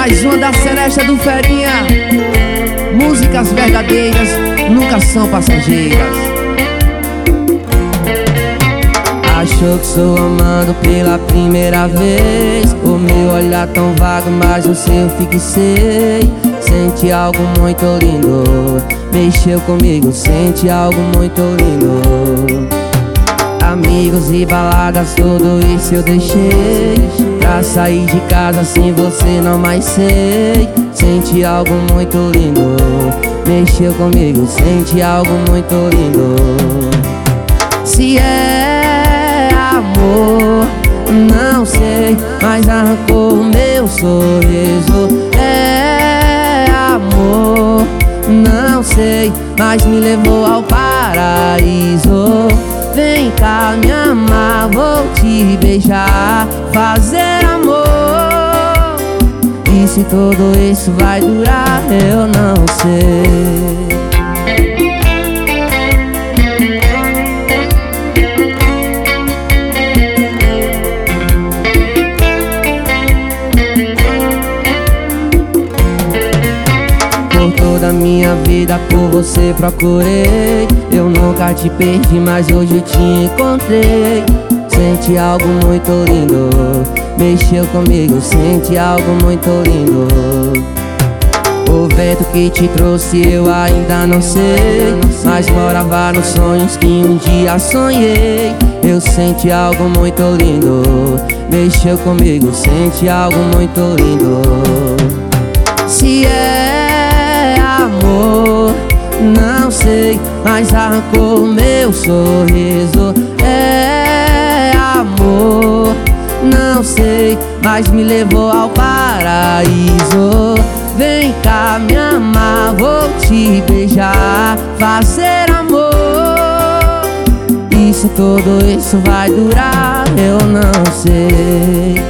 Mais uma da Seresta do Ferinha. Músicas verdadeiras nunca são passageiras. Achou que sou amado pela primeira vez. O meu olhar tão vago, mas no seu fixei. Sente algo muito lindo, mexeu comigo, sente algo muito lindo. Amigos e baladas, tudo isso eu deixei pra sair de casa, sem você não mais sei. Sente algo muito lindo, mexeu comigo, sente algo muito lindo. Se é amor, não sei, mas arrancou o meu sorriso. É amor, não sei, mas me levou ao paraíso. Vem cá me amar, vou te beijar, fazer amor. E se tudo isso vai durar, eu não sei. Por toda a minha vida por você procurei. Eu nunca te perdi, mas hoje eu te encontrei. Sente algo muito lindo, mexeu comigo, sente algo muito lindo. O vento que te trouxe eu ainda não sei, mas morava nos sonhos que um dia sonhei. Eu senti algo muito lindo, mexeu comigo, sente algo muito lindo. Se é amor, não sei, mas arrancou o meu sorriso. É amor, não sei, mas me levou ao paraíso. Vem cá me amar, vou te beijar, fazer amor. E se tudo isso vai durar, eu não sei.